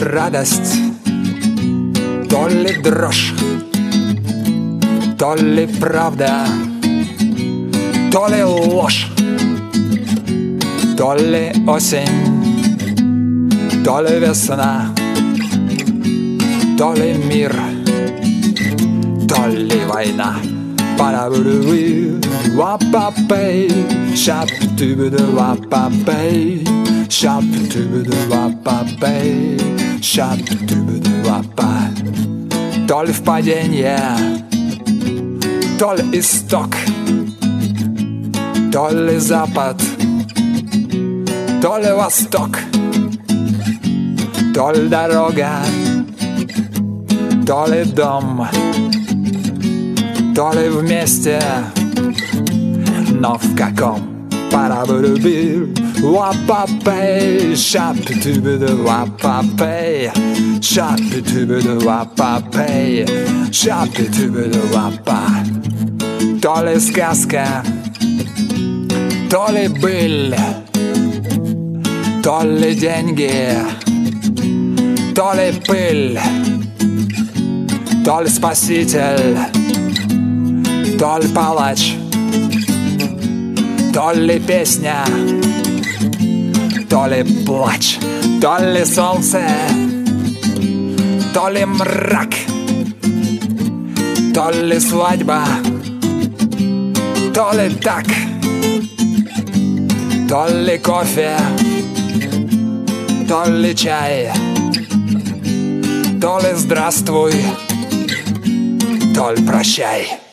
радость, то ли дрожь, то ли правда, то ли ложь, то ли осень, то ли весна, то ли мир, то ли война. Парабуру, вапапей, шап-тубуду, вапапей, шап-тубуду, вапапей, шап-тубуду, вапа. То ли впаденье, то ли исток, то ли запад, то ли восток, то ли дорога, то ли дом, то ли вместе, но в каком? Парабурубир, вапапей, шап-тубуду, вапапей, шап-тубуду, вапапей, шап-тубуду, вапа. То ли сказка, то ли быль, то ли деньги, то ли пыль, то ли спаситель, то ли палач, то ли песня, то ли плач, то ли солнце, то ли мрак, то ли свадьба, то ли так, то ли кофе, то ли чай, то ли здравствуй, то ли прощай.